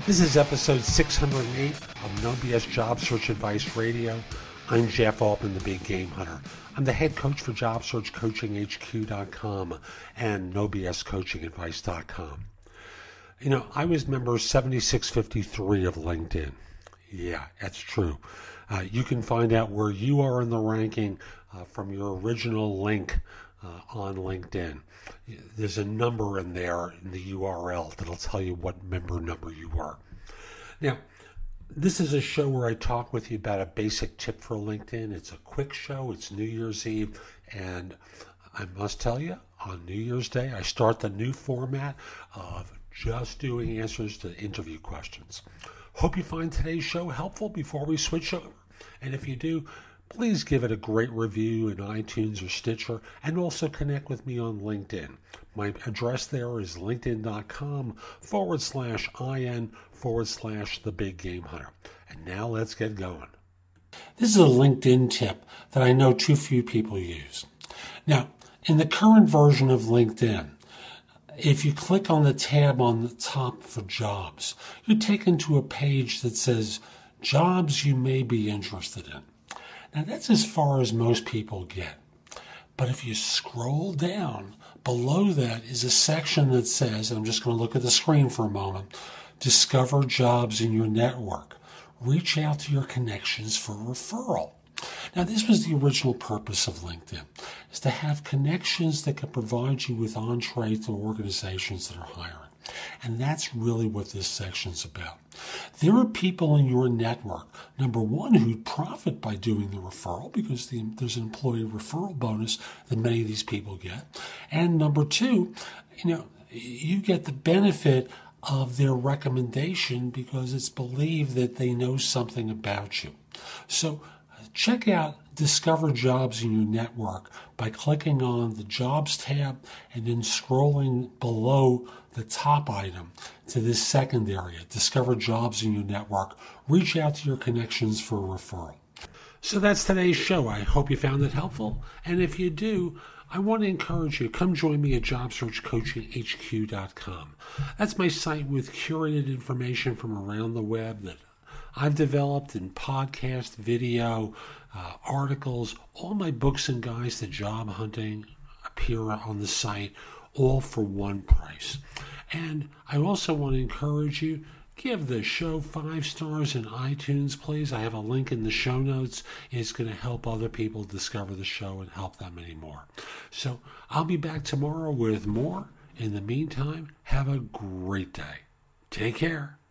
This is episode 608 of No BS Job Search Advice Radio. I'm Jeff Altman, the Big Game Hunter. I'm the head coach for JobSearchCoachingHQ.com and NoBSCoachingAdvice.com. You know, I was member 7653 of LinkedIn. Yeah, that's true. You can find out where you are in the ranking from your original link on LinkedIn. There's a number in there in the URL that'll tell you what member number you are. Now, this is a show where I talk with you about a basic tip for LinkedIn. It's a quick show. It's New Year's Eve. And I must tell you, on New Year's Day, I start the new format of just doing answers to interview questions. Hope you find today's show helpful before we switch over. And if you do, please give it a great review in iTunes or Stitcher, and also connect with me on LinkedIn. My address there is linkedin.com/IN/The Big Game Hunter. And now let's get going. This is a LinkedIn tip that I know too few people use. Now, in the current version of LinkedIn, if you click on the tab on the top for jobs, you're taken to a page that says jobs you may be interested in. Now, that's as far as most people get. But if you scroll down, below that is a section that says, and I'm just going to look at the screen for a moment, discover jobs in your network. Reach out to your connections for referral. Now, this was the original purpose of LinkedIn, is to have connections that can provide you with entree to organizations that are hiring. And that's really what this section's about. There are people in your network, number one, who profit by doing the referral because there's an employee referral bonus that many of these people get. And number two, you get the benefit of their recommendation because it's believed that they know something about you. So check out Discover Jobs in Your Network by clicking on the Jobs tab and then scrolling below the top item to this second area, Discover Jobs in Your Network. Reach out to your connections for a referral. So that's today's show. I hope you found it helpful. And if you do, I want to encourage you, come join me at JobSearchCoachingHQ.com. That's my site with curated information from around the web that I've developed in podcast, video, articles. All my books and guides to job hunting appear on the site, all for one price. And I also want to encourage you, give the show 5 stars in iTunes, please. I have a link in the show notes. It's going to help other people discover the show and help them anymore. So I'll be back tomorrow with more. In the meantime, have a great day. Take care.